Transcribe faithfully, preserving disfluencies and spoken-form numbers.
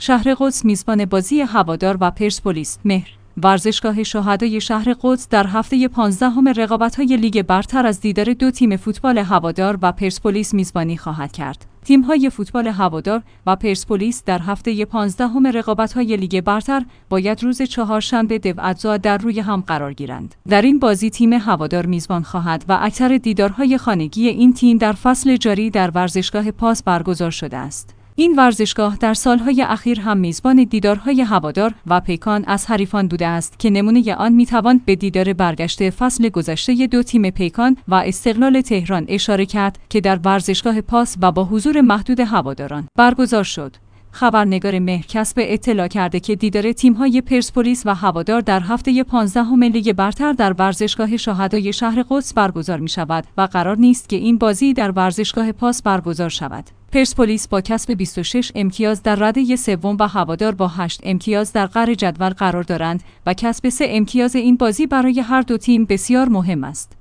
شهر قدس میزبان بازی هوادار و پرسپولیس. مهر ورزشگاه شهدای شهر قدس در هفته پانزدهم رقابت‌های لیگ برتر از دیدار دو تیم فوتبال هوادار و پرسپولیس میزبانی خواهد کرد. تیم‌های فوتبال هوادار و پرسپولیس در هفته پانزدهم رقابت‌های لیگ برتر باید روز چهارشنبه دو در روی هم قرار گیرند. در این بازی تیم هوادار میزبان خواهد و اکثر دیدارهای خانگی این تیم در فصل جاری در ورزشگاه پاس برگزار شده است. این ورزشگاه در سالهای اخیر هم میزبان دیدارهای هوادار و پیکان از حریفان بوده است که نمونه آن میتوان به دیدار برگشته فصل گذشته دو تیم پیکان و استقلال تهران اشاره کرد که در ورزشگاه پاس و با حضور محدود هواداران برگزار شد. خبرنگار مهر کسب اطلاع کرده که دیدار تیم‌های پرسپولیس و هوادار در هفته پانزدهم لیگ برتر در ورزشگاه شهدای شهر قدس برگزار می‌شود و قرار نیست که این بازی در ورزشگاه پاس برگزار شود. پرسپولیس با کسب بیست و شش امتیاز در رده سوم و هوادار با هشت امتیاز در قعر جدول قرار دارند و کسب سه امتیاز این بازی برای هر دو تیم بسیار مهم است.